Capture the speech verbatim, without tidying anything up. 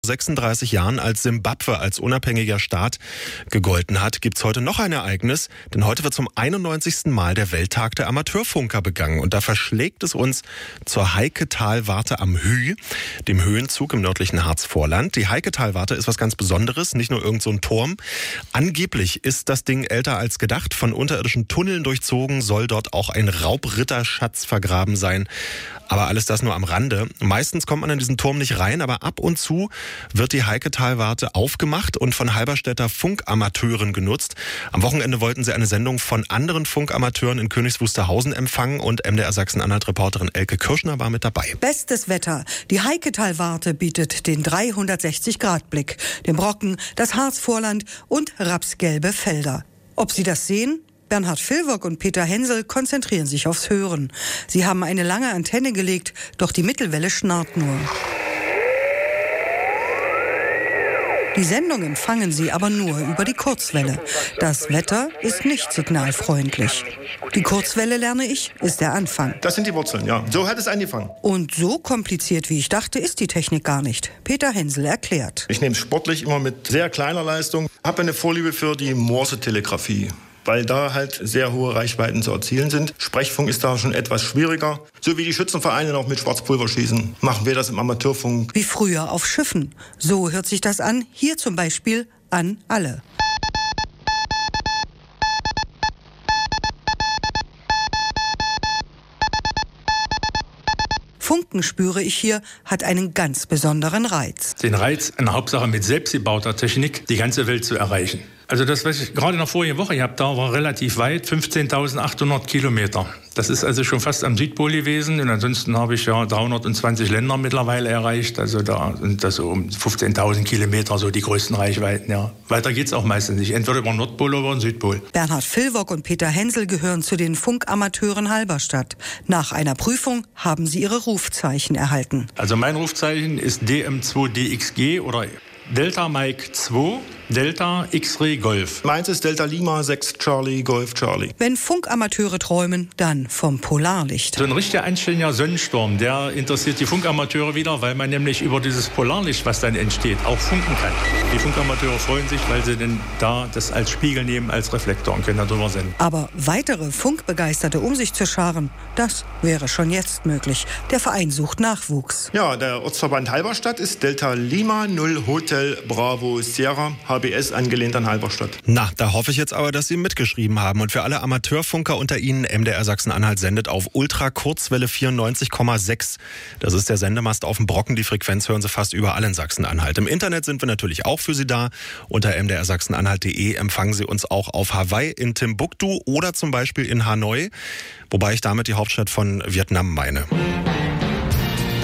sechsunddreißig Jahren, als Simbabwe als unabhängiger Staat gegolten hat, gibt's heute noch ein Ereignis, denn heute wird zum einundneunzigsten Mal der Welttag der Amateurfunker begangen und da verschlägt es uns zur Heiketalwarte am Hüh, dem Höhenzug im nördlichen Harzvorland. Die Heiketalwarte ist was ganz Besonderes, nicht nur irgend so ein Turm. Angeblich ist das Ding älter als gedacht, von unterirdischen Tunneln durchzogen, soll dort auch ein Raubritterschatz vergraben sein. Aber alles das nur am Rande. Meistens kommt man in diesen Turm nicht rein, aber ab und zu wird die Heiketalwarte aufgemacht und von Halberstädter Funkamateuren genutzt. Am Wochenende wollten sie eine Sendung von anderen Funkamateuren in Königs Wusterhausen empfangen und M D R Sachsen-Anhalt-Reporterin Elke Kirschner war mit dabei. Bestes Wetter. Die Heiketalwarte bietet den dreihundertsechzig Grad Blick, den Brocken, das Harzvorland und rapsgelbe Felder. Ob Sie das sehen? Bernhard Filvock und Peter Hensel konzentrieren sich aufs Hören. Sie haben eine lange Antenne gelegt, doch die Mittelwelle schnarrt nur. Die Sendung empfangen sie aber nur über die Kurzwelle. Das Wetter ist nicht signalfreundlich. Die Kurzwelle, lerne ich, ist der Anfang. Das sind die Wurzeln, ja. So hat es angefangen. Und so kompliziert, wie ich dachte, ist die Technik gar nicht. Peter Hensel erklärt. Ich nehme es sportlich immer mit sehr kleiner Leistung. Habe eine Vorliebe für die Morsetelegrafie, weil da halt sehr hohe Reichweiten zu erzielen sind. Sprechfunk ist da schon etwas schwieriger. So wie die Schützenvereine noch mit Schwarzpulver schießen, machen wir das im Amateurfunk. Wie früher auf Schiffen. So hört sich das an, hier zum Beispiel an alle. Funken, spüre ich hier, hat einen ganz besonderen Reiz. Den Reiz, eine Hauptsache mit selbstgebauter Technik, die ganze Welt zu erreichen. Also das, was ich gerade in der vorigen Woche gehabt da war relativ weit, fünfzehntausendachthundert Kilometer. Das ist also schon fast am Südpol gewesen. Und ansonsten habe ich ja dreihundertzwanzig Länder mittlerweile erreicht. Also da sind das so um fünfzehntausend Kilometer so die größten Reichweiten. Ja. Weiter geht's auch meistens nicht. Entweder über den Nordpol oder über den Südpol. Bernhard Filvock und Peter Hensel gehören zu den Funkamateuren Halberstadt. Nach einer Prüfung haben sie ihre Rufzeichen erhalten. Also mein Rufzeichen ist D M zwei D X G oder Delta Mike zwei, Delta X-Ray Golf. Meins ist Delta Lima sechs Charlie Golf Charlie. Wenn Funkamateure träumen, dann vom Polarlicht. So ein richtiger anständiger Sonnensturm, der interessiert die Funkamateure wieder, weil man nämlich über dieses Polarlicht, was dann entsteht, auch funken kann. Die Funkamateure freuen sich, weil sie denn da das als Spiegel nehmen, als Reflektor und können darüber senden. Aber weitere Funkbegeisterte um sich zu scharen, das wäre schon jetzt möglich. Der Verein sucht Nachwuchs. Ja, der Ortsverband Halberstadt ist Delta Lima null Hotel Bravo Sierra, H B S angelehnt an Halberstadt. Na, da hoffe ich jetzt aber, dass Sie mitgeschrieben haben. Und für alle Amateurfunker unter Ihnen, M D R Sachsen-Anhalt sendet auf Ultra-Kurzwelle vierundneunzig Komma sechs. Das ist der Sendemast auf dem Brocken. Die Frequenz hören Sie fast überall in Sachsen-Anhalt. Im Internet sind wir natürlich auch für Sie da. Unter m d r sachsen-anhalt punkt de empfangen Sie uns auch auf Hawaii, in Timbuktu oder zum Beispiel in Hanoi. Wobei ich damit die Hauptstadt von Vietnam meine.